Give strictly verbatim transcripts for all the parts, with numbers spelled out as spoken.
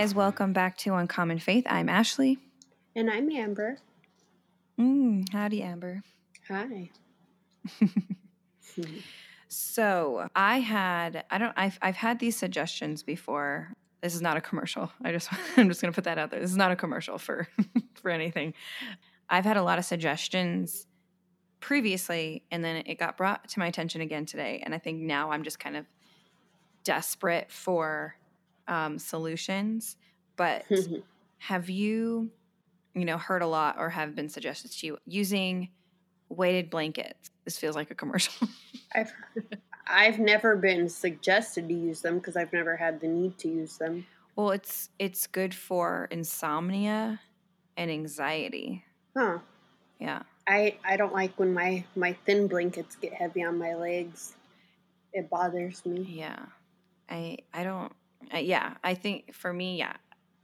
guys, welcome back to Uncommon Faith. I'm Ashley. And I'm Amber. Mm, howdy, Amber. Hi. So I had, I don't, I've, I've had these suggestions before. This is not a commercial. I just, I'm just going to put that out there. This is not a commercial for, for anything. I've had a lot of suggestions previously, and then it got brought to my attention again today. And I think now I'm just kind of desperate for um, solutions. But have you, you know, heard a lot or have been suggested to you using weighted blankets? This feels like a commercial. I've I've never been suggested to use them because I've never had the need to use them. Well, it's it's good for insomnia and anxiety. Huh. Yeah. I, I don't like when my, my thin blankets get heavy on my legs. It bothers me. Yeah. I I don't uh, yeah, I think for me, yeah.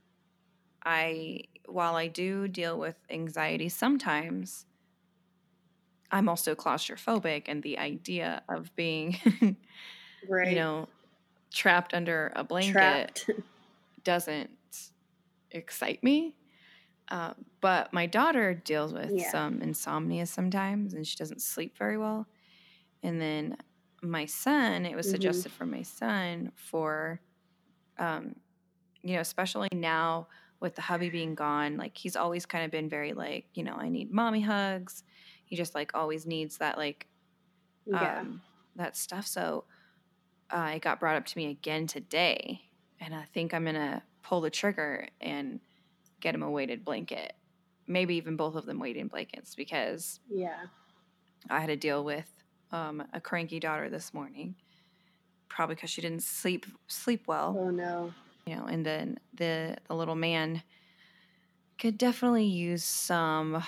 I while I do deal with anxiety sometimes, I'm also claustrophobic, and the idea of being Right. you know, trapped under a blanket Trapped. doesn't excite me. Uh, but my daughter deals with Yeah. some insomnia sometimes, and she doesn't sleep very well. And then my son, it was Mhm. suggested for my son for, um, you know, especially now with the hubby being gone, like he's always kind of been very like, you know, I need mommy hugs. He just like always needs that like, Yeah. um, that stuff. So uh, it got brought up to me again today, and I think I'm gonna pull the trigger and get him a weighted blanket, maybe even both of them weighted blankets, because Yeah. I had to deal with um, a cranky daughter this morning, probably because she didn't sleep sleep well. Oh no. You know, and then the the little man could definitely use some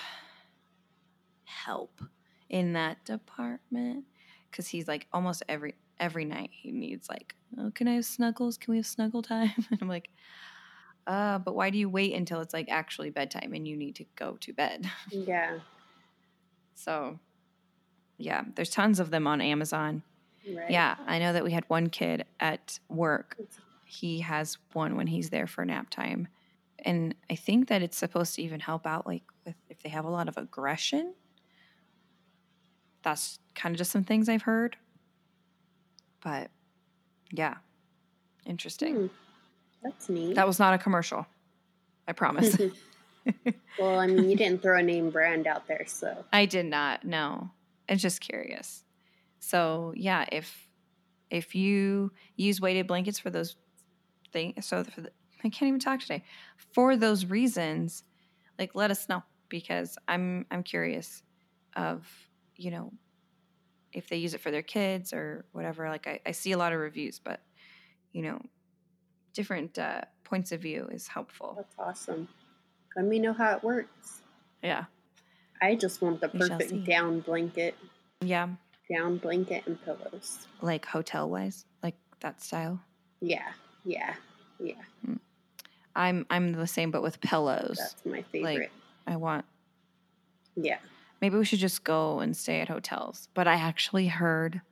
help in that department, because he's like almost every every night he needs like, oh, can I have snuggles? Can we have snuggle time? And I'm like, uh, but why do you wait until it's like actually bedtime and you need to go to bed? Yeah. So, yeah, there's tons of them on Amazon. Right. Yeah, I know that we had one kid at work. He has one when he's there for nap time. And I think that it's supposed to even help out like with if they have a lot of aggression. That's kind of just some things I've heard. But yeah, interesting. Hmm. That's neat. That was not a commercial. I promise. Well, I mean, you didn't throw a name brand out there, so. I did not. No. I'm just curious. So, yeah, if if you use weighted blankets for those things, so for the, I can't even talk today. For those reasons, like let us know, because I'm I'm curious of, you know, if they use it for their kids or whatever. Like I, I see a lot of reviews, but you know, different uh, points of view is helpful. That's awesome. Let me know how it works. Yeah. I just want the We shall see. perfect down blanket. Yeah. Down blanket and pillows. Like hotel wise, like that style. Yeah, yeah, yeah. I'm I'm the same, but with pillows. That's my favorite. Like I want. Yeah. Maybe we should just go and stay at hotels. But I actually heard.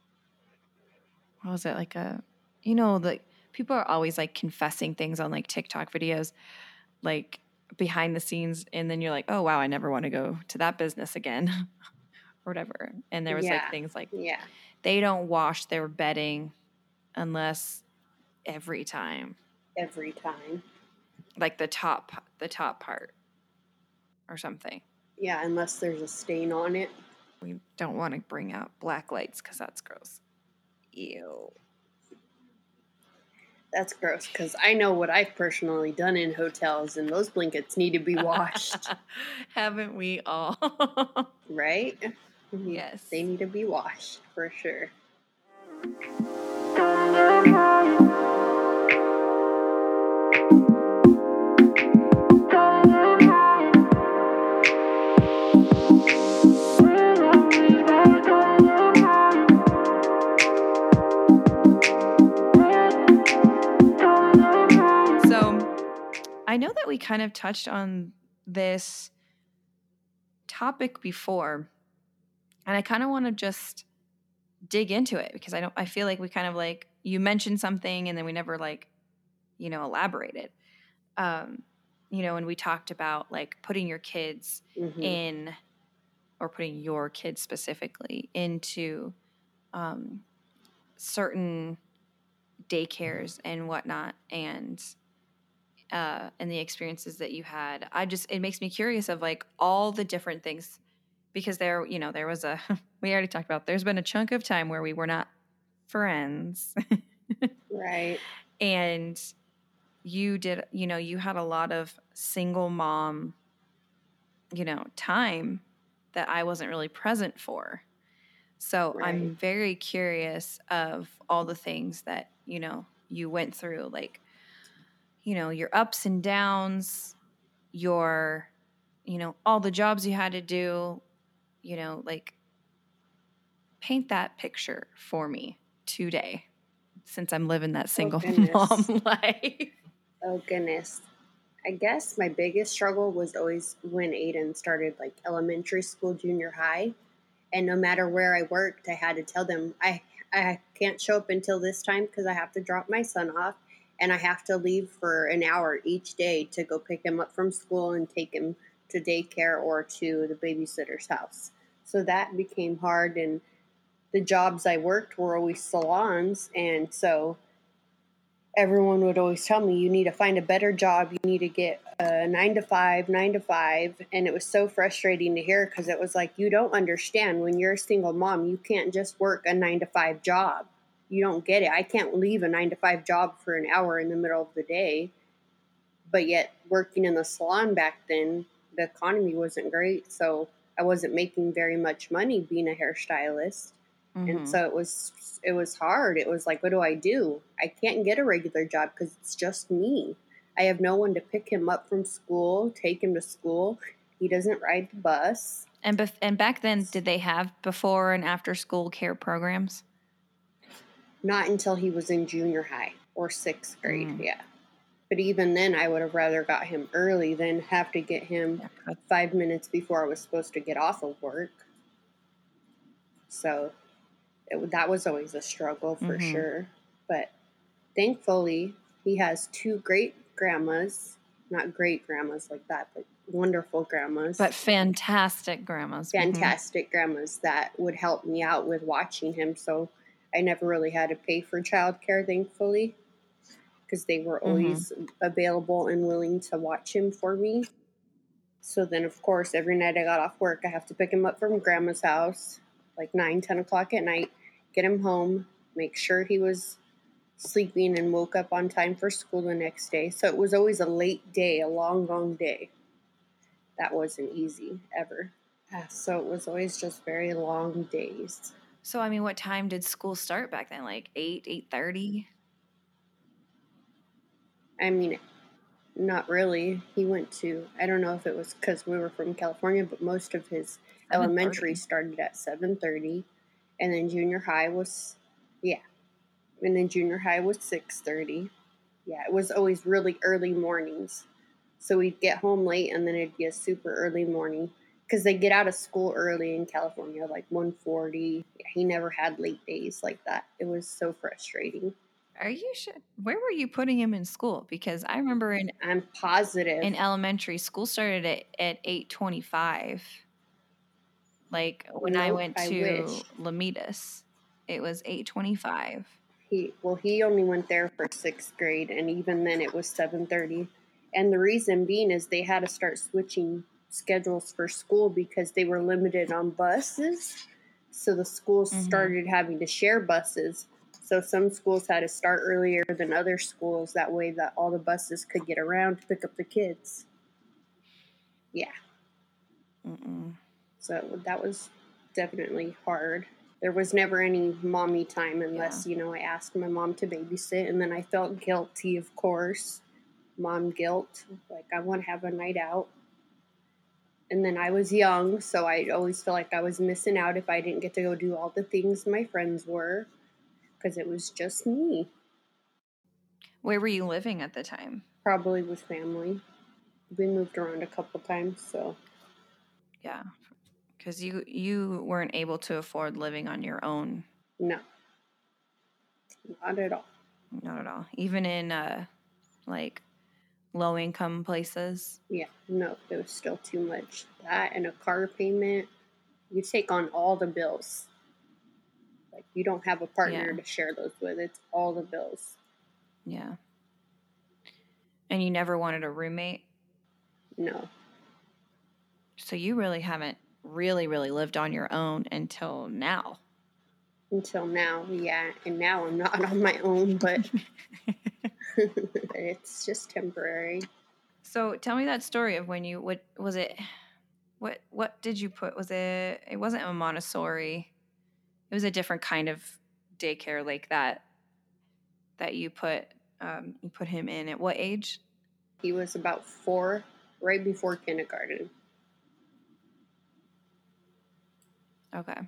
What was it like a? You know, the people are always like confessing things on like TikTok videos, like behind the scenes, and then you're like, oh wow, I never want to go to that business again, or whatever. And there was yeah. like things like, yeah, they don't wash their bedding unless every time, every time. like the top, the top part, or something. Yeah, unless there's a stain on it. We don't want to bring out black lights because that's gross. Ew. That's gross, because I know what I've personally done in hotels, and those blankets need to be washed. Haven't we all? Right? Yes. They need to be washed, for sure. I know that we kind of touched on this topic before, and I kind of want to just dig into it because I don't. I feel like we kind of like you mentioned something and then we never like, you know, elaborated. um, you know, when we talked about like putting your kids Mm-hmm. in, or putting your kids specifically into um, certain daycares and whatnot, and uh, and the experiences that you had, I just, it makes me curious of like all the different things, because there, you know, there was a, we already talked about, there's been a chunk of time where we were not friends. Right. And you did, you know, you had a lot of single mom, you know, time that I wasn't really present for. So Right. I'm very curious of all the things that, you know, you went through, like, you know, your ups and downs, your, you know, all the jobs you had to do, you know, like paint that picture for me today, since I'm living that Oh single goodness. mom life. Oh goodness. I guess my biggest struggle was always when Aiden started like elementary school, junior high. And no matter where I worked, I had to tell them I I can't show up until this time because I have to drop my son off and I have to leave for an hour each day to go pick him up from school and take him to daycare or to the babysitter's house. So that became hard, and the jobs I worked were always salons, and so everyone would always tell me, you need to find a better job. You need to get a nine to five, nine to five. And it was so frustrating to hear because it was like, you don't understand when you're a single mom, you can't just work a nine to five job. You don't get it. I can't leave a nine to five job for an hour in the middle of the day. But yet, working in the salon back then, the economy wasn't great. So I wasn't making very much money being a hairstylist. And Mm-hmm. so it was it was hard. It was like, what do I do? I can't get a regular job because it's just me. I have no one to pick him up from school, take him to school. He doesn't ride the bus. And bef- and back then, did they have before and after school care programs? Not until he was in junior high or sixth grade, Mm. yeah. But even then, I would have rather got him early than have to get him Yeah, that's- five minutes before I was supposed to get off of work. So it, that was always a struggle for Mhm. sure. But thankfully, he has two great grandmas, not great grandmas like that, but wonderful grandmas, But fantastic grandmas. Mhm. fantastic grandmas that would help me out with watching him. So I never really had to pay for childcare, thankfully, because they were Mhm. always available and willing to watch him for me. So then, of course, every night I got off work, I have to pick him up from grandma's house, like nine, ten o'clock at night, get him home, make sure he was sleeping and woke up on time for school the next day. So it was always a late day, a long, long day. That wasn't easy ever. So it was always just very long days. So I mean, what time did school start back then? Like eight, eight thirty? I mean, not really. He went to, I don't know if it was because we were from California, but most of his Seven elementary thirty. started at seven thirty. And then junior high was, yeah. And then junior high was six thirty. Yeah, it was always really early mornings. So we'd get home late and then it'd be a super early morning because they get out of school early in California, like one forty. Yeah, he never had late days like that. It was so frustrating. Are you sure? Where were you putting him in school? Because I remember in I'm positive. in elementary school started at at eight twenty five. Like when I Nope, went I to wish. Lamitas, it was eight twenty five. He well, he only went there for sixth grade, and even then it was seven thirty. And the reason being is they had to start switching schedules for school because they were limited on buses. So the schools Mm-hmm. started having to share buses. So some schools had to start earlier than other schools. That way, that all the buses could get around to pick up the kids. Yeah. Mm-mm. So that was definitely hard. There was never any mommy time unless, Yeah. you know, I asked my mom to babysit, and then I felt guilty, of course. Mom guilt. Like, I want to have a night out. And then I was young, so I always felt like I was missing out if I didn't get to go do all the things my friends were, because it was just me. Where were you living at the time? Probably with family. We moved around a couple times, so. Yeah. Because you you weren't able to afford living on your own. No. Not at all. Not at all. Even in uh like low income places. Yeah, no, it was still too much. That and a car payment, you take on all the bills. Like, you don't have a partner Yeah. to share those with. It's all the bills. Yeah. And you never wanted a roommate? No. So you really haven't really, really lived on your own until now. Until now, yeah. And now I'm not on my own, but it's just temporary. So tell me that story of when you, what was it? What, what did you put? Was it, it wasn't a Montessori. It was a different kind of daycare like that, that you put, um, you put him in at what age? He was about four, right before kindergarten. Okay.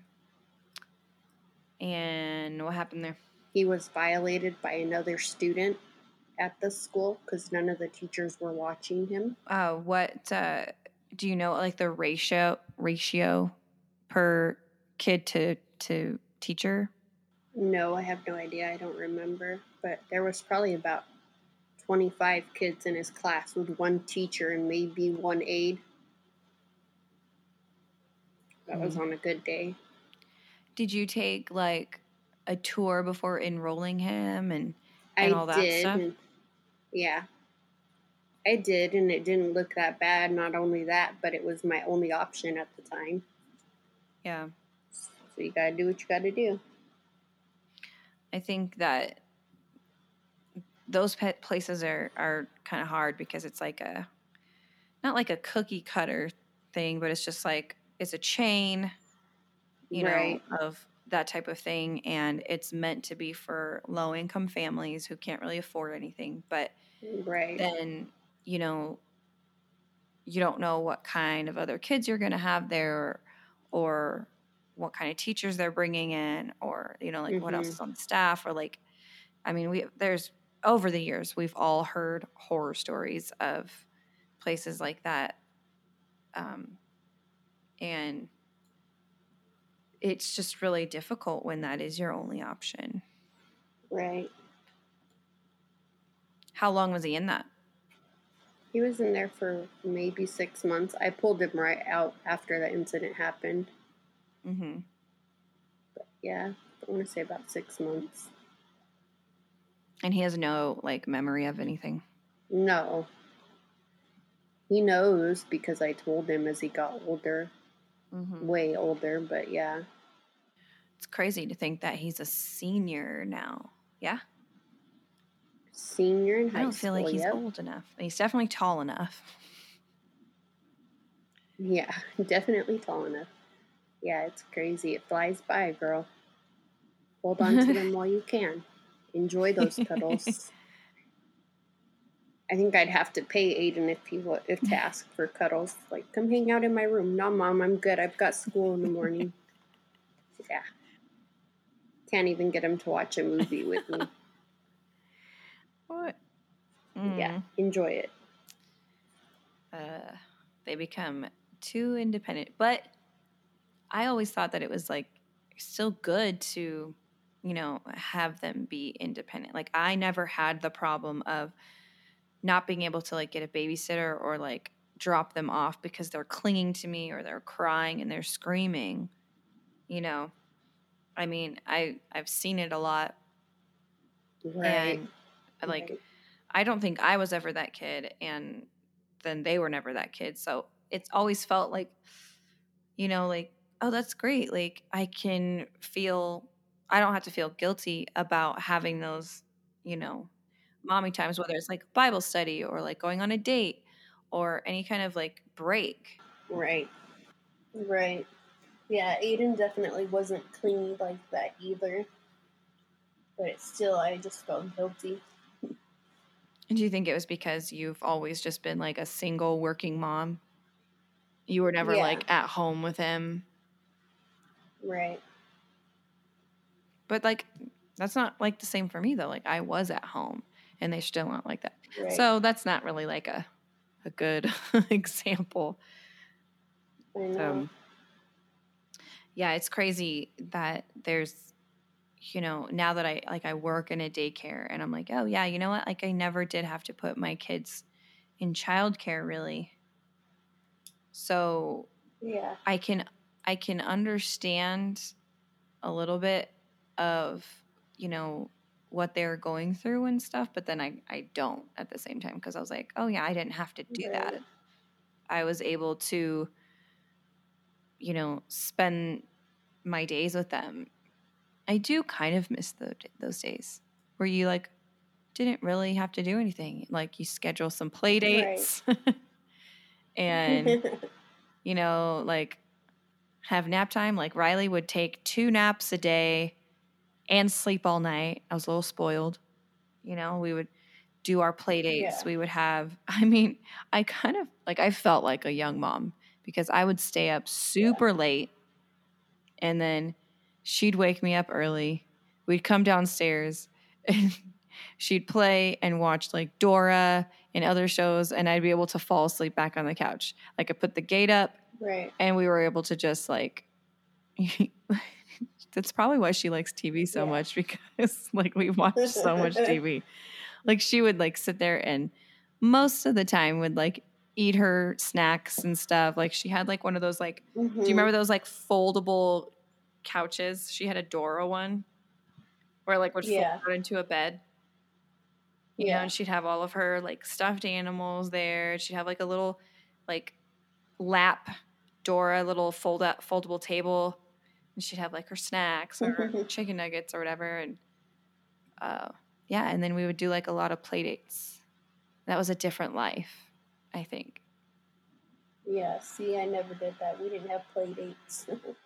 And what happened there? He was violated by another student at the school because none of the teachers were watching him. Uh, what, uh, do you know, like the ratio, ratio per kid to, to teacher? No, I have no idea. I don't remember. But there was probably about twenty-five kids in his class with one teacher and maybe one aide. That was Mm. on a good day. Did you take like a tour before enrolling him and, and I all that did. stuff? And yeah, I did. And it didn't look that bad. Not only that, but it was my only option at the time. Yeah. So you got to do what you got to do. I think that those pet places are, are kind of hard because it's like a, not like a cookie cutter thing, but it's just like, it's a chain, you Right. know, of that type of thing. And it's meant to be for low income families who can't really afford anything. But Right. then, you know, you don't know what kind of other kids you're going to have there, or what kind of teachers they're bringing in, or, you know, like what else Mm-hmm. is on the staff, or like, I mean, we, there's over the years, we've all heard horror stories of places like that. Um, and it's just really difficult when that is your only option. Right. How long was he in that? He was in there for maybe six months. I pulled him right out after the incident happened. Mm-hmm. But yeah, I want to say about six months. And he has no like memory of anything. No. He knows because I told him as he got older, Mm-hmm. way older, but yeah. It's crazy to think that he's a senior now. Yeah. Senior in high school. I don't feel like he's yep. old enough. He's definitely tall enough. Yeah, definitely tall enough. Yeah, it's crazy. It flies by, girl. Hold on to them while you can. Enjoy those cuddles. I think I'd have to pay Aiden if he wa- if to ask for cuddles. Like, come hang out in my room. No, Mom, I'm good. I've got school in the morning. Yeah. Can't even get him to watch a movie with me. What? Mm. Yeah, enjoy it. Uh, they become too independent. But I always thought that it was like still good to, you know, have them be independent. Like I never had the problem of not being able to like get a babysitter or like drop them off because they're clinging to me or they're crying and they're screaming. You know, I mean, I I've seen it a lot, Right. and like Right. I don't think I was ever that kid, and then they were never that kid. So it's always felt like, you know, like, oh, that's great. Like I can feel, I don't have to feel guilty about having those, you know, mommy times, whether it's like Bible study or like going on a date or any kind of like break. Right. Right. Yeah, Aiden definitely wasn't clingy like that either. But it's still, I just felt guilty. And do you think it was because you've always just been like a single working mom? You were never Yeah. like at home with him. Right. But like that's not like the same for me though. Like I was at home and they still aren't like that. Right. So that's not really like a a good example. I know. So yeah, it's crazy that there's, you know, now that I like I work in a daycare and I'm like, oh yeah, you know what? Like I never did have to put my kids in childcare, really. So Yeah. I can I can understand a little bit of, you know, what they're going through and stuff, but then I, I don't at the same time, because I was like, oh yeah, I didn't have to do Right. that. I was able to, you know, spend my days with them. I do kind of miss the, those days where you like didn't really have to do anything. Like you schedule some play dates and, you know, like have nap time. Like Riley would take two naps a day and sleep all night. I was a little spoiled. You know, we would do our play dates. Yeah. We would have, I mean, I kind of like, I felt like a young mom because I would stay up super Yeah. late and then she'd wake me up early. We'd come downstairs and she'd play and watch like Dora and other shows, and I'd be able to fall asleep back on the couch. Like I put the gate up, Right. and we were able to just like, that's probably why she likes T V so Yeah. much, because like we watch so much T V. Like she would like sit there and most of the time would like eat her snacks and stuff. Like she had like one of those like, Mm-hmm. do you remember those like foldable couches? She had a Dora one where like would Yeah. fold out into a bed. You Yeah. know, and she'd have all of her like stuffed animals there. She'd have like a little like lap Dora little fold out foldable table, and she'd have like her snacks or chicken nuggets or whatever. And uh, yeah, and then we would do like a lot of play dates. That was a different life, I think. Yeah. See, I never did that. We didn't have play dates.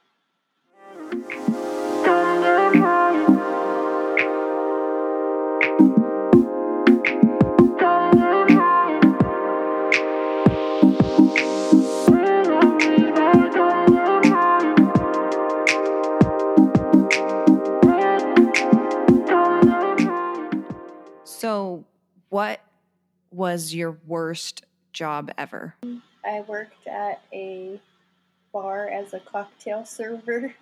So, what was your worst job ever? I worked at a bar as a cocktail server.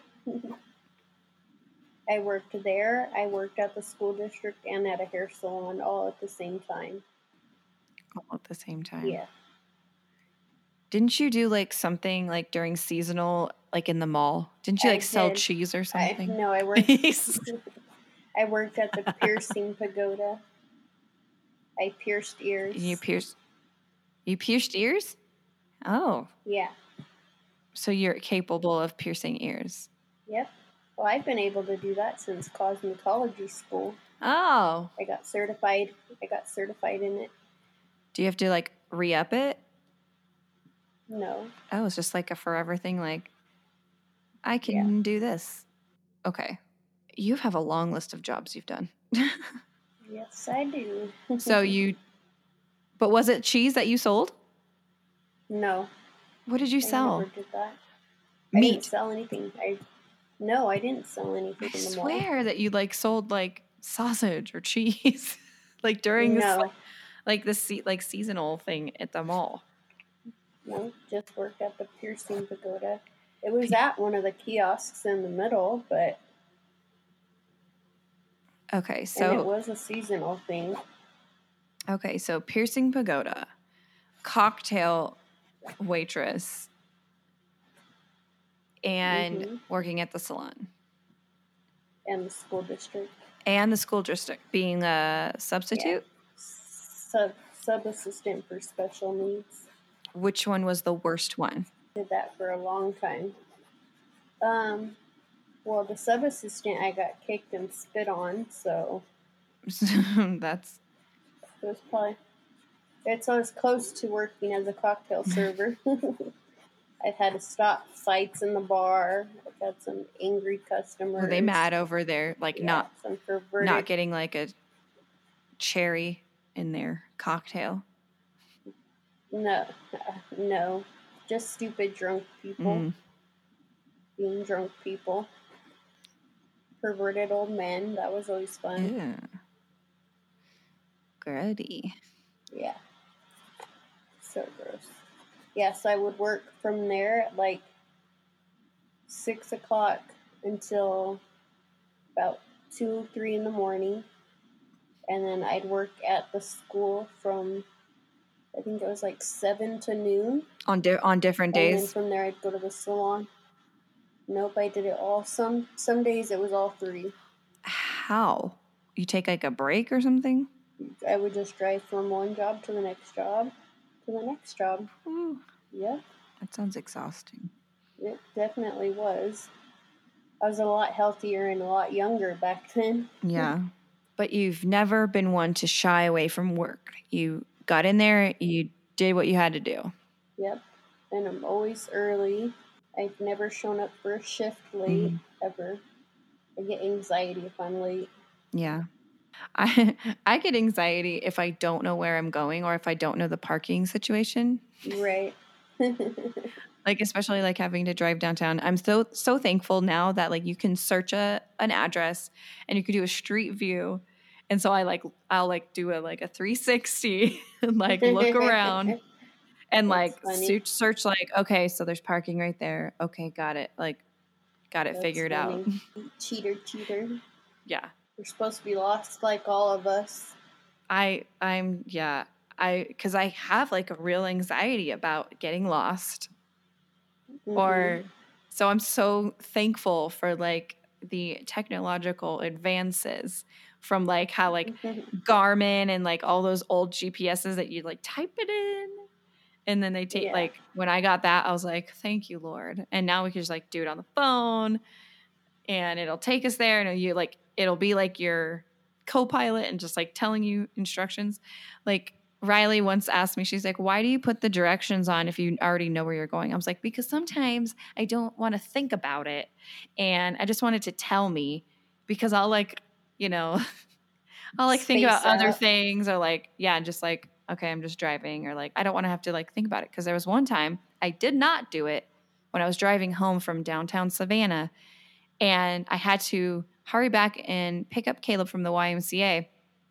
I worked there, I worked at the school district, and at a hair salon all at the same time. All at the same time. Yeah. Didn't you do like something like during seasonal, like in the mall? Didn't you like I sell did. cheese or I something? no, I worked. I worked at the piercing pagoda. I pierced ears. You pierced. You pierced ears? Oh, Yeah. so you're capable of piercing ears. Yep. Well, I've been able to do that since cosmetology school. Oh, I got certified. I got certified in it. do you have to like re-up it? No. Oh, it's just like a forever thing. Like, I can Yeah. do this. Okay. You have a long list of jobs you've done. Yes, I do. So you, but was it cheese that you sold? No. What did you I sell? never did that. I didn't Meat. sell anything. I no, I didn't sell anything I in the mall. swear that you like sold like sausage or cheese, like during this, No. like, like the se- like seasonal thing at the mall. No, just worked at the piercing pagoda. It was at one of the kiosks in the middle, but Okay, and it so was a seasonal thing. okay, so piercing pagoda, cocktail waitress, and Mhm. working at the salon, And the school district. and the school district being a substitute. Sub sub assistant for special needs. Which one was the worst one? Did that for a long time. Um, well, the sub assistant I got kicked and spit on, so That's it was probably it's as close to working as a cocktail server. I've had to stop fights in the bar. I've had some angry customers. were they mad over there, like Yeah, not some perverted. not getting like a cherry in their cocktail? No, uh, no, just stupid drunk people. Mm. Being drunk people. Perverted old men. That was always fun. Ew. Grody. Yeah. So gross. Yes, I would work from there at like six o'clock until about two, three in the morning. And then I'd work at the school from I think it was like seven to noon. On di- on different And then days? from there, I'd go to the salon. Nope, I did it all. Some some days it was all three. How? You take like a break or something? I would just drive from one job to the next job to the next job. Ooh, Yep, that sounds exhausting. it definitely was. I was a lot healthier and a lot younger back then. Yeah. But you've never been one to shy away from work. You got in there, you did what you had to do. Yep, and I'm always early. I've never shown up for a shift late, Mhm. ever. I get anxiety if I'm late. Yeah. I I get anxiety if I don't know where I'm going or if I don't know the parking situation. Right. Like especially like having to drive downtown. I'm so so thankful now that like you can search a an address and you can do a street view. And so I like I'll like do a like a three sixty and like look around and That's like funny. search, search like okay, so there's parking right there. Okay, got it. Like got it That's figured out. funny. Cheater, cheater. Yeah. You're supposed to be lost like all of us. I I'm yeah. I cuz I have like a real anxiety about getting lost. Mm-hmm. Or so I'm so thankful for like the technological advances from like how like Garmin and like all those old G P S's that you like type it in and then they take Yeah. like when I got that I was like thank you Lord, and now we can just like do it on the phone and it'll take us there and you like it'll be like your co-pilot and just like telling you instructions. Like Riley once asked me, she's like, why do you put the directions on if you already know where you're going? I was like, because sometimes I don't want to think about it and I just want it to tell me, because I'll like, you know, I'll like think Space about other out. things or like, yeah, just like, okay, I'm just driving, or like, I don't want to have to like think about it. Cause there was one time I did not do it when I was driving home from downtown Savannah and I had to hurry back and pick up Caleb from the Y M C A.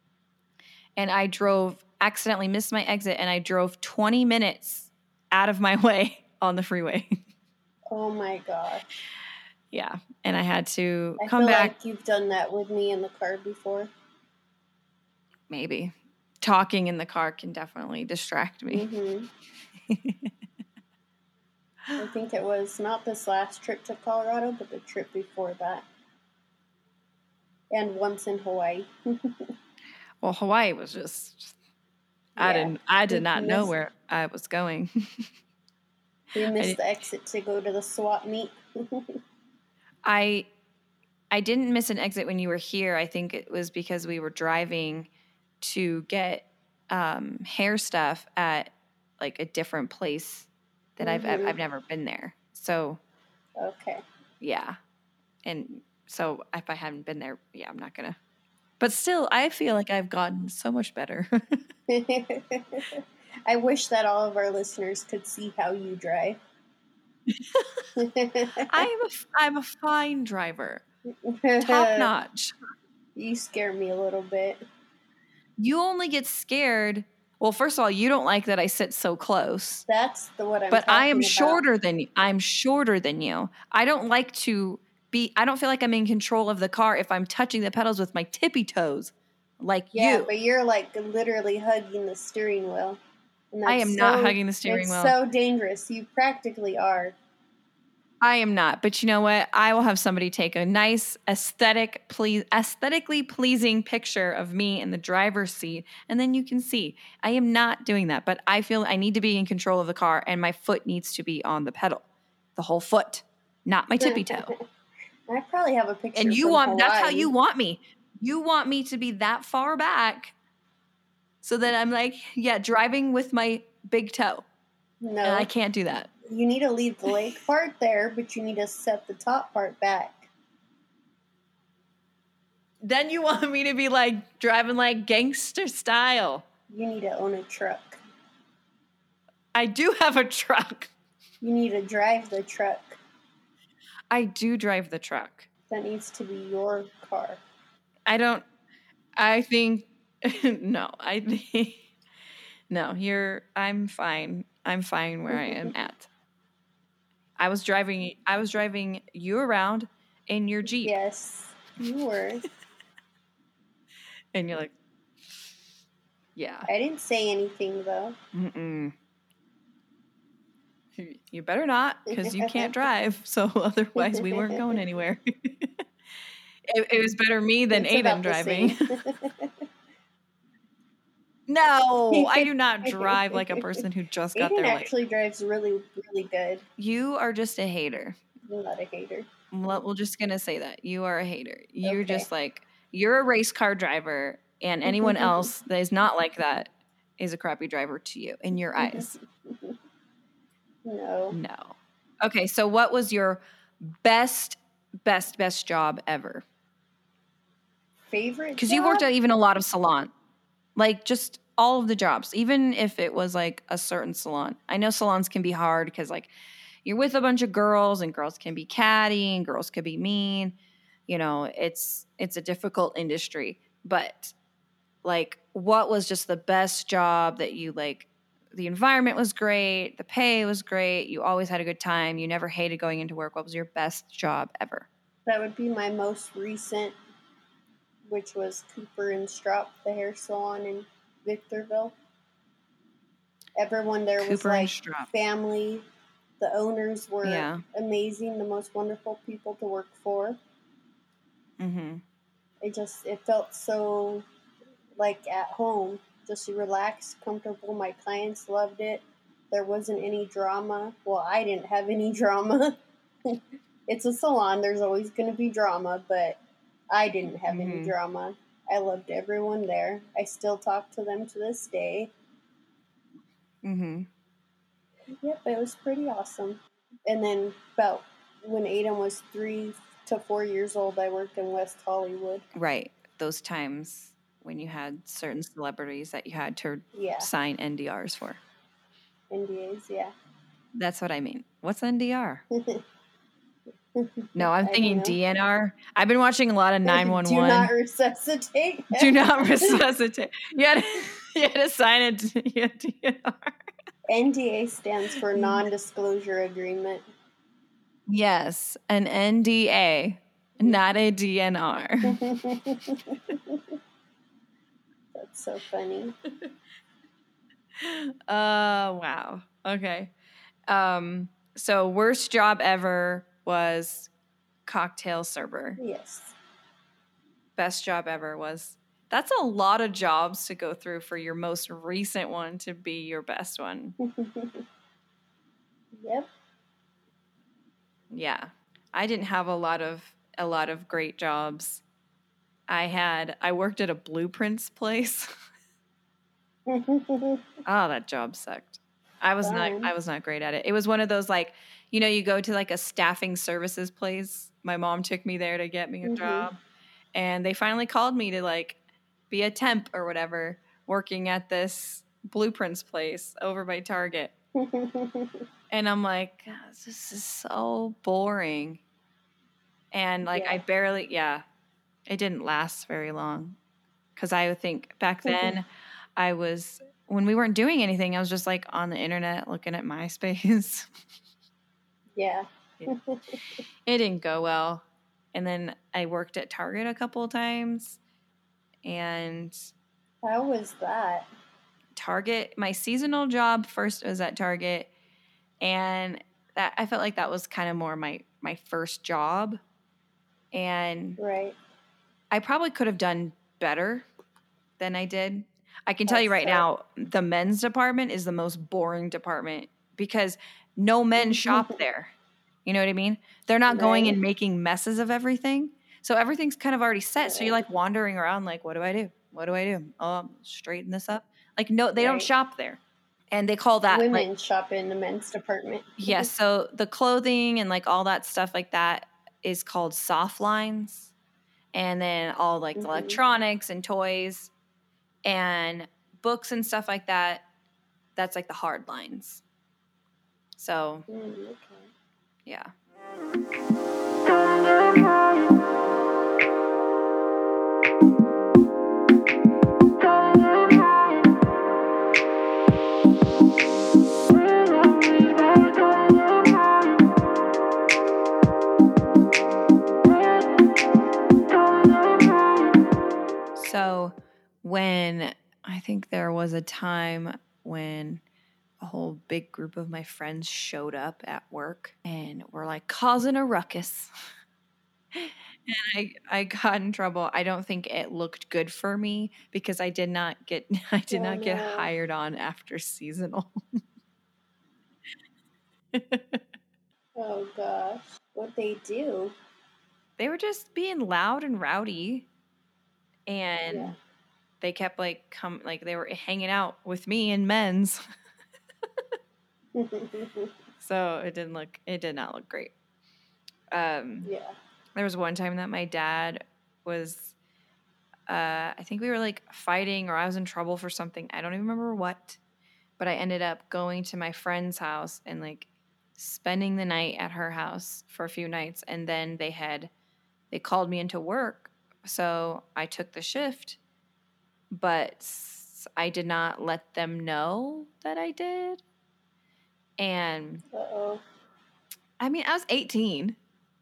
And I drove, accidentally missed my exit, and I drove twenty minutes out of my way on the freeway. Oh my gosh. Yeah. And I had to I come feel back. like you've done that with me in the car before. Maybe. Talking in the car can definitely distract me. Mm-hmm. I think it was not this last trip to Colorado, but the trip before that. And once in Hawaii. Well, Hawaii was just, I Yeah. didn't, I did not know Missed, where I was going. we missed I, the exit to go to the swap meet. I, I didn't miss an exit when you were here. I think it was because we were driving to get um, hair stuff at like a different place that I've Mm-hmm. I've never been there. So Okay. yeah, and so if I hadn't been there, yeah, I'm not gonna. But still, I feel like I've gotten so much better. I wish that all of our listeners could see how you drive. I am a I'm a fine driver, top notch. You scare me a little bit. You only get scared. Well, first of all, you don't like that I sit so close. That's the what I'm But talking I am about. shorter than you. I'm shorter than you. I don't like to be, I don't feel like I'm in control of the car if I'm touching the pedals with my tippy toes like Yeah, you. but you're like literally hugging the steering wheel. And that's I am so, not hugging the steering it's wheel. so dangerous. You practically are. I am not. But you know what? I will have somebody take a nice aesthetic, please, aesthetically pleasing picture of me in the driver's seat, and then you can see. I am not doing that, but I feel I need to be in control of the car, and my foot needs to be on the pedal, the whole foot, not my tippy toe. I probably have a picture. And you from want Hawaii. that's how you want me. You want me to be that far back so that I'm like, yeah, driving with my big toe. No, And I can't do that. You need to leave the leg part there, but you need to set the top part back. Then you want me to be like driving like gangster style. You need to own a truck. I do have a truck. You need to drive the truck. I do drive the truck. That needs to be your car. I don't, I think, no, I think, no, you're, I'm fine. I'm fine where I am at. I was driving, I was driving you around in your Jeep. Yes, you were. And you're like, Yeah. I didn't say anything though. Mm-mm. You better not, because you can't drive. So otherwise, we weren't going anywhere. it, it was better me than It's Aiden about the driving. same. No, I do not drive like a person who just got Aiden their license. actually drives really, really good. You are just a hater. I'm not a hater. Well, we're just gonna say that you are a hater. You're Okay. just like you're a race car driver, and anyone else that is not like that is a crappy driver to you in your eyes. No. No. Okay, so what was your best, best, best job ever? Favorite Because you worked at even a lot of salon, like just all of the jobs, even if it was like a certain salon. I know salons can be hard because like you're with a bunch of girls, and girls can be catty, and girls can be mean. You know, it's it's a difficult industry. But like, what was just the best job that you like? The environment was great, the pay was great, you always had a good time, you never hated going into work. What was your best job ever? That would be my most recent, which was Cooper and Strop, the hair salon in Victorville. Everyone there was Cooper and like Strop. family. The owners were Yeah. amazing, the most wonderful people to work for. Mm-hmm. It just it felt so like at home, just relaxed, comfortable. My clients loved it. There wasn't any drama. Well, I didn't have any drama. It's a salon. There's always going to be drama, but I didn't have Mm-hmm. any drama. I loved everyone there. I still talk to them to this day. Mm-hmm. Yep, it was pretty awesome. And then about when Aiden was three to four years old, I worked in West Hollywood. Right. Those times when you had certain celebrities that you had to Yeah, sign N D Rs for. N D As, yeah. That's what I mean. What's N D R? No, I'm I thinking don't know. D N R. I've been watching a lot of nine one one. Do not resuscitate. Do not resuscitate. You had to, you had to sign a D N R. N D A stands for non-disclosure agreement. Yes, an N D A, not a D N R. That's so funny. Uh, wow. Okay. Um, so worst job ever was cocktail server. Yes. Best job ever was, that's a lot of jobs to go through for your most recent one to be your best one. Yep. Yeah. I didn't have a lot of a lot of great jobs. I had I worked at a blueprints place. Oh, that job sucked. I was not Fun. I was not great at it. It was one of those like, you know, you go to like a staffing services place. My mom took me there to get me a Mhm. job. And they finally called me to like be a temp or whatever, working at this blueprints place over by Target. And I'm like, "God, this is so boring." And like, Yeah. I barely, yeah, it didn't last very long. Cause I would think back then I was, when we weren't doing anything, I was just like on the internet looking at MySpace. Yeah. It didn't go well. And then I worked at Target a couple of times. And How was that? Target, my seasonal job first was at Target. And that I felt like that was kind of more my, my first job. And Right. I probably could have done better than I did. I can tell How you right so? now, the men's department is the most boring department because no men shop there. You know what I mean? They're not going Right. and making messes of everything. So everything's kind of already set. So you're Right. like wandering around like, what do I do? What do I do? Oh, straighten this up. Like, no, they don't Right. shop there. And they call that Women like, shop in the men's department. yes. So the clothing and like all that stuff like that is called soft lines. And then all like the Mhm. electronics and toys and books and stuff like that, that's like the hard lines. So, Mm, okay. yeah. So when I think there was a time when a whole big group of my friends showed up at work and were like causing a ruckus. And I, I got in trouble. I don't think it looked good for me because I did not get I did Oh, not get no. hired on after seasonal. Oh gosh. What'd they do? They were just being loud and rowdy, and Yeah. they kept like come like they were hanging out with me in men's. So it didn't look it did not look great. Um Yeah. there was one time that my dad was uh I think we were like fighting or I was in trouble for something. I don't even remember what, but I ended up going to my friend's house and like spending the night at her house for a few nights, and then they had they called me into work. So I took the shift, but s- I did not let them know that I did. And Uh-oh. I mean, I was eighteen.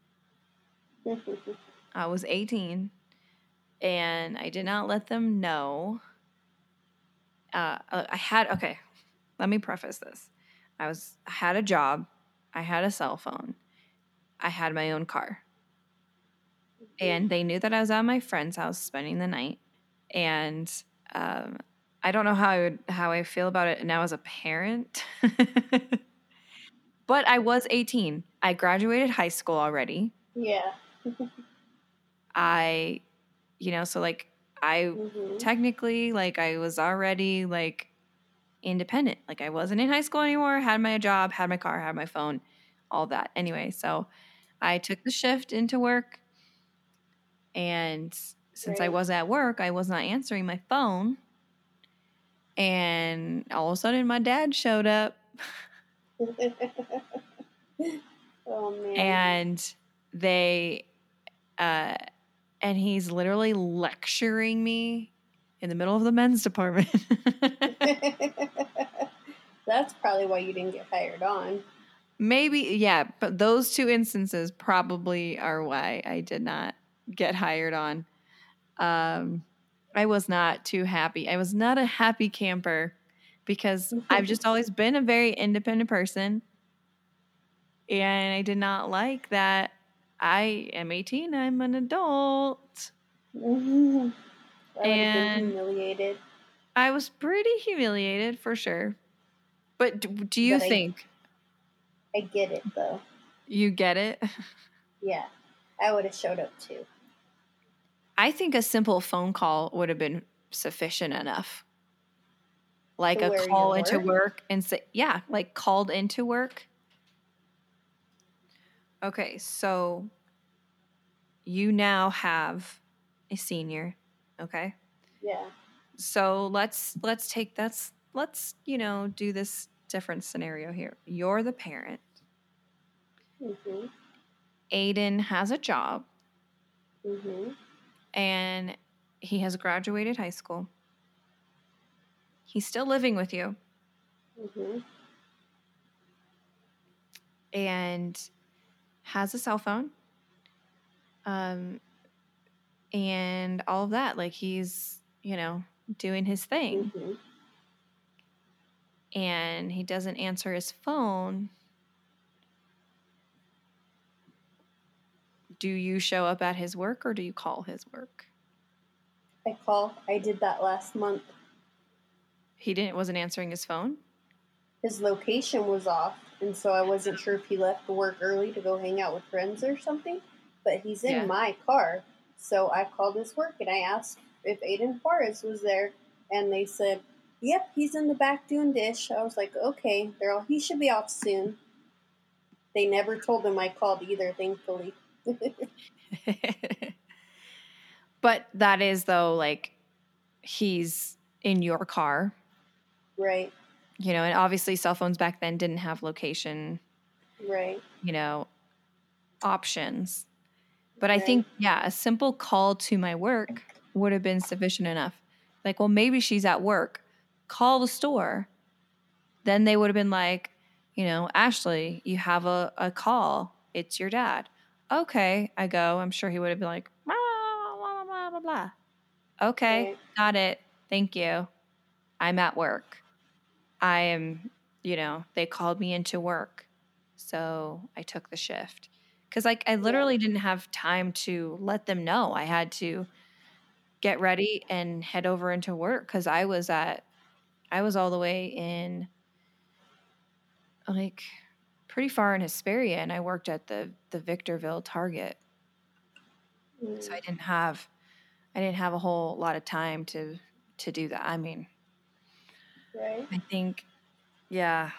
I was eighteen and I did not let them know. Uh, uh, I had, okay, let me preface this. I was, I had a job, I had a cell phone, I had my own car. And they knew that I was at my friend's house spending the night. And um, I don't know how I would, how I feel about it now as a parent. But I was eighteen. I graduated high school already. Yeah. I, you know, so like I Mm-hmm. technically, like I was already like independent. Like I wasn't in high school anymore, had my job, had my car, had my phone, all that. Anyway, so I took the shift into work, and since I Right. was at work, I was not answering my phone. And all of a sudden my dad showed up Oh man. and they uh and he's literally lecturing me in the middle of the men's department. That's probably why you didn't get hired on. Maybe, yeah, but those two instances probably are why I did not get hired on. Um, I was not too happy. I was not a happy camper because I've just always been a very independent person. And I did not like that I am eighteen, I'm an adult. I would have been And humiliated. I was pretty humiliated for sure. But do, do you But I think I get it though. you get it? Yeah. I would have showed up too. I think a simple phone call would have been sufficient enough. Like To a where your call into work? work and say, yeah, like called into work. Okay, so you now have a senior, okay? Yeah. So let's let's take that's let's, you know, do this different scenario here. You're the parent. Mm-hmm. Aiden has a job Mm-hmm. and he has graduated high school. He's still living with you Mm-hmm. and has a cell phone. Um and all of that. Like he's, you know, doing his thing. Mm-hmm. And he doesn't answer his phone. Do you show up at his work or do you call his work? I call. I did that last month. He didn't wasn't answering his phone? His location was off, and so I wasn't sure if he left work early to go hang out with friends or something. But he's in Yeah. my car, so I called his work and I asked if Aiden Forrest was there, and they said, "Yep, he's in the back doing dish." I was like, "Okay, they're all, he should be off soon." They never told him I called either, thankfully. But that is though like he's in your car, Right, you know, and obviously cell phones back then didn't have location, right, you know, options. But I right. think, yeah, a simple call to my work would have been sufficient enough. Like, well, maybe she's at work. Call the store. Then they would have been like, you know, Ashley, you have a, a call. It's your dad. Okay, I go. I'm sure he would have been like, blah, blah, blah, blah, blah. Okay, Right. got it. Thank you. I'm at work. I am, you know, they called me into work. So I took the shift. Because like I literally Yeah. didn't have time to let them know. I had to get ready and head over into work because I was at I was all the way in like pretty far in Hesperia, and I worked at the the Victorville Target. So Mm. I didn't have I didn't have a whole lot of time to to do that. I mean, Right. I think yeah,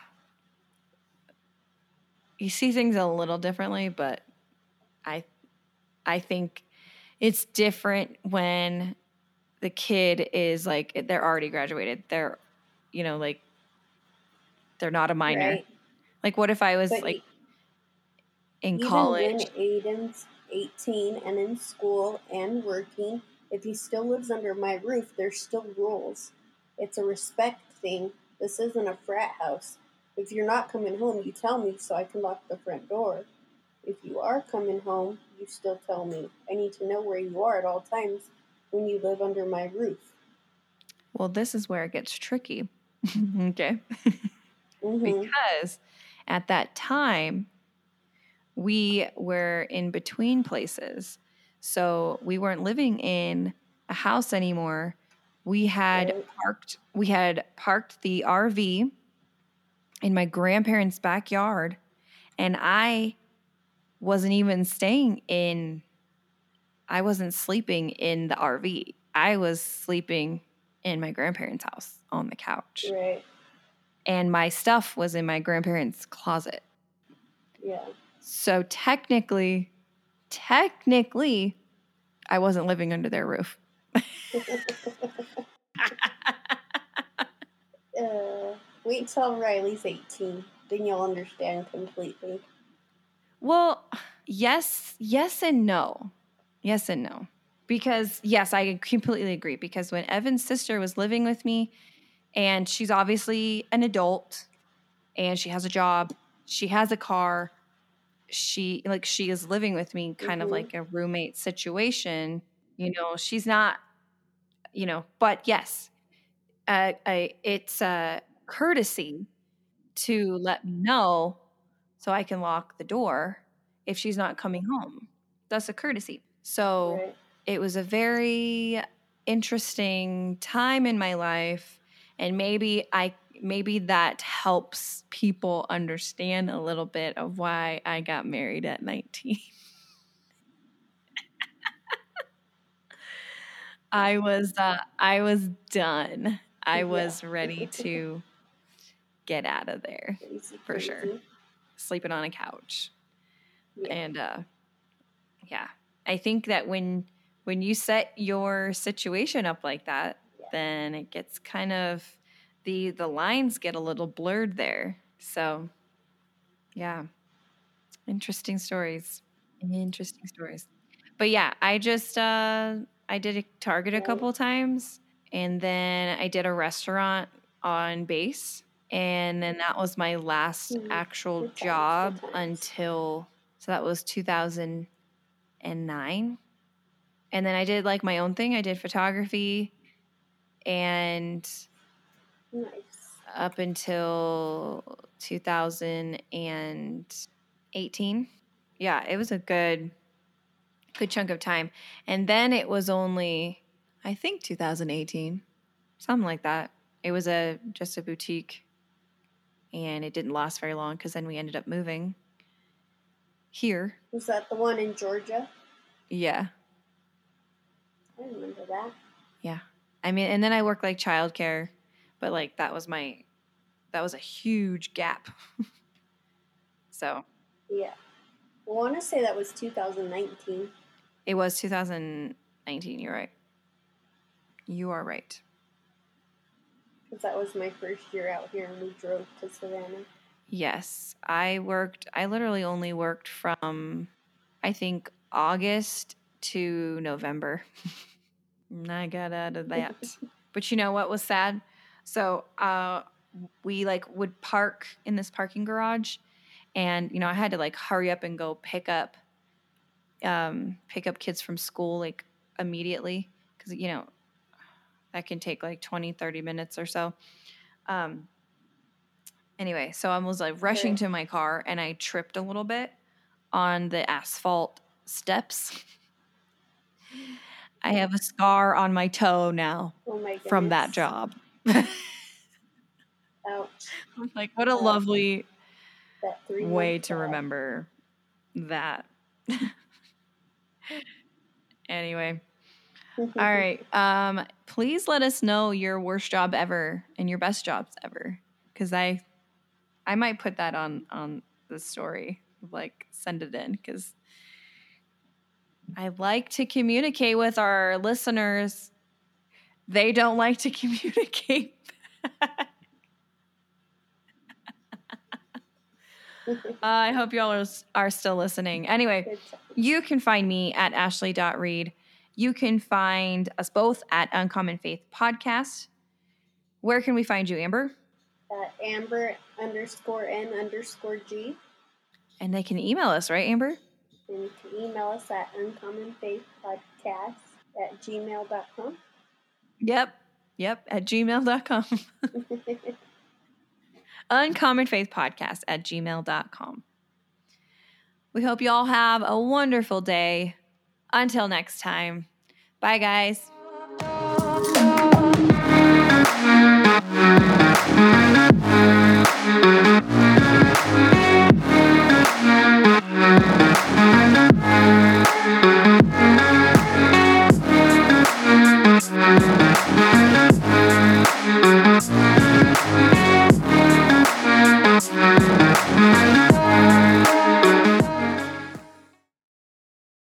you see things a little differently, but I I think it's different when the kid is like they're already graduated. They're you know like they're not a minor. Right. Like what if I was But like e- in even when college? Aiden's eighteen and in school and working, if he still lives under my roof, there's still rules. It's a respect thing. This isn't a frat house. If you're not coming home, you tell me so I can lock the front door. If you are coming home, you still tell me. I need to know where you are at all times when you live under my roof. Well, this is where it gets tricky. Okay. Mm-hmm. Because at that time, we were in between places. So we weren't living in a house anymore. We had Right. parked we had parked the R V in my grandparents' backyard, and I wasn't even staying in I wasn't sleeping in the R V. I was sleeping in my grandparents' house on the couch. Right. And my stuff was in my grandparents' closet. Yeah. So technically, technically, I wasn't living under their roof. uh, wait till Riley's eighteen. Then you'll understand completely. Well, yes, yes and no. Yes and no. Because yes, I completely agree. Because when Evan's sister was living with me, and she's obviously an adult and she has a job, she has a car, she like she is living with me kind of Mm-hmm. like a roommate situation. You know, she's not, you know, but yes, uh, I, it's a courtesy to let me know so I can lock the door if she's not coming home. That's a courtesy. So Right. it was a very interesting time in my life, and maybe I maybe that helps people understand a little bit of why I got married at nineteen. I was uh, I was done. I Yeah. was ready to get out of there Crazy, for sure. crazy. Sleeping on a couch. Yeah. And uh yeah. I think that when when you set your situation up like that, Yeah. then it gets kind of the the lines get a little blurred there. So, yeah. Interesting stories. Interesting stories. But yeah, I just uh I did a Target a Right. couple times, and then I did a restaurant on base, and then that was my last Mm-hmm. actual Good times. Good job times. until so that was two thousand nine. And then I did like my own thing. I did photography, and Nice. up until two thousand eighteen. Yeah, it was a good good chunk of time. And then it was only I think two thousand eighteen, something like that. It was a just a boutique, and it didn't last very long cuz then we ended up moving here. Was that the one in Georgia? Yeah. I remember that. Yeah. I mean, and then I worked like childcare, but like that was my that was a huge gap. So, Yeah. I want to say that was two thousand nineteen. it was two thousand nineteen, you're right. You are right. Because that was my first year out here and we drove to Savannah. Yes, I worked, I literally only worked from, I think, August to November. And I got out of that. But you know what was sad? So uh, we like would park in this parking garage, and you know I had to like hurry up and go pick up, um, pick up kids from school like immediately because you know that can take like twenty, thirty minutes or so. Um, anyway, so I was like rushing to my car and I tripped a little bit on the asphalt steps. I have a scar on my toe now Oh my goodness. from that job. Ouch. Like, what a Ouch. lovely That three way month to job. remember that. Anyway. All right. Um, please let us know your worst job ever and your best jobs ever. Cause I I might put that on on the story. Like send it in because I like to communicate with our listeners. They don't like to communicate back. uh, I hope y'all are, are still listening. Anyway, you can find me at ashley dot reed. You can find us both at Uncommon Faith Podcast. Where can we find you, Amber? Uh, Amber underscore N underscore G. And they can email us, right, Amber? And you can email us at uncommonfaithpodcast at gmail dot com. Yep. Yep. At gmail dot com. Uncommon Faith Podcast at gmail dot com. We hope you all have a wonderful day. Until next time. Bye, guys.